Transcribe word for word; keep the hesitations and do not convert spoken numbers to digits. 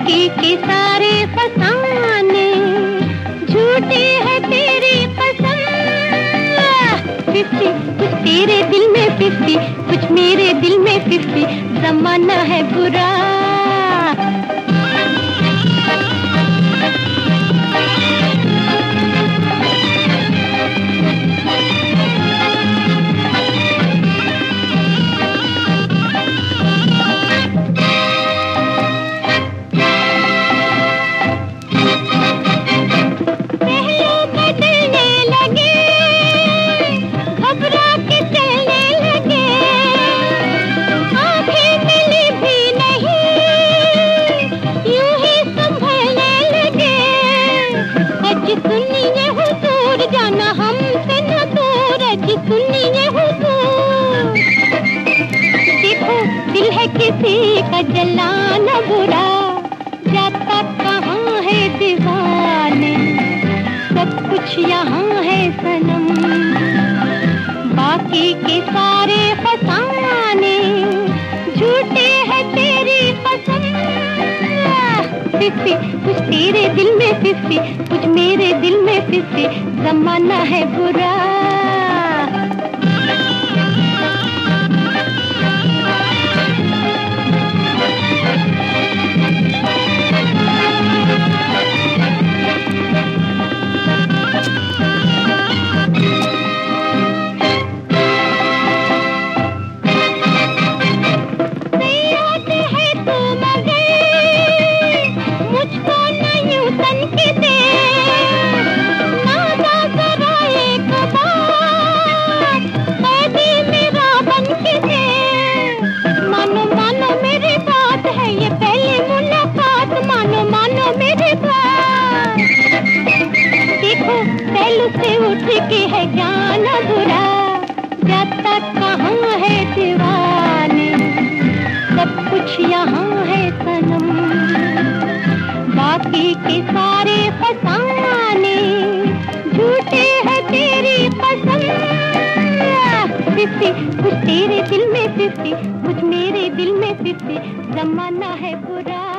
बाकी के सारे फसाने झूठे हैं तेरी कसम। फिफ्टी कुछ तेरे दिल में फिफ्टी, कुछ मेरे दिल में फिफ्टी, जमाना है बुरा। सुनिए हुजूर जाना हमसे न दूर, जी सुनिए हुजूर। देखो दिल है किसी का जलाना बुरा, जाता कहाँ है दीवाने, सब कुछ यहाँ है सनम। बाकी के सारे फसाने झूठे हैं तेरी कसम। फिफ्टी कुछ तेरे दिल में फिफ्टी, कुछ मेरे दिल में फिफ्टी, जमाना है बुरा। से उठ के है ज्ञान बुरा, जाता कहाँ है दीवाने, सब कुछ यहाँ है सनम। बाकी के सारे फसाने झूठे हैं तेरी कसम। फिफ्टी कुछ तेरे दिल में फिफ्टी, कुछ मेरे दिल में फिफ्टी, जमाना है बुरा।